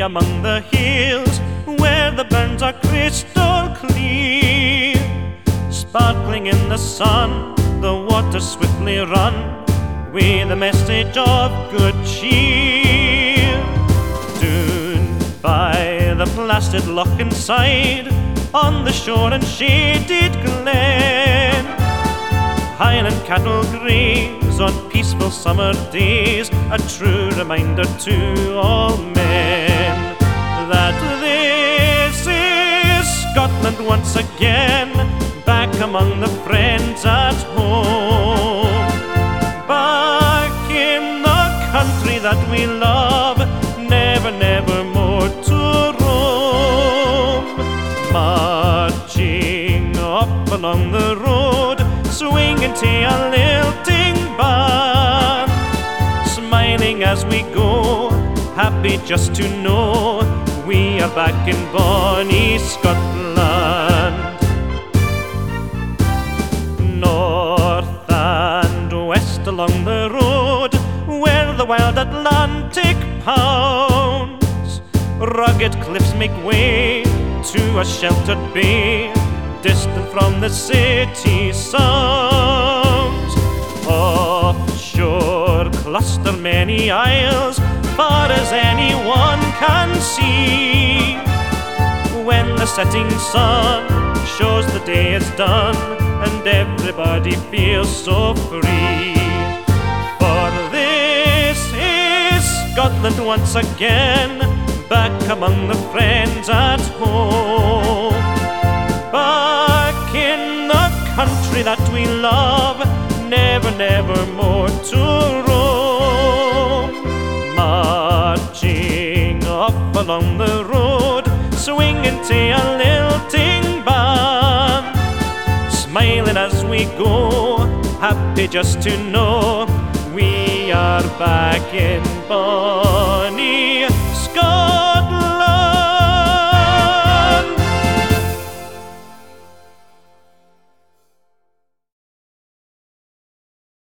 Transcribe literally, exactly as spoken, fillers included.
among the hills where the burns are crystal clear. Sparkling in the sun, the waters swiftly run with a message of good cheer. Down by the placid loch inside, on the shore and shaded glen, Highland cattle graze on peaceful summer days, a true reminder to all men that this is Scotland once again, back among the friends at home, back in the country that we love, never, never more to roam. Marching up along the road, swinging to a lilting band, smiling as we go, happy just to know we are back in bonny Scotland. North and west along the road, where the wild Atlantic pounds, rugged cliffs make way to a sheltered bay, distant from the city sounds. Offshore cluster many isles, far as anyone can see, when the setting sun shows the day is done and everybody feels so free. For this is Scotland once again, back among the friends at home, back in the country that we love, never, never more to roam. Marching up along the road, swinging to a lilting band, smiling as we go, happy just to know we are back in bonny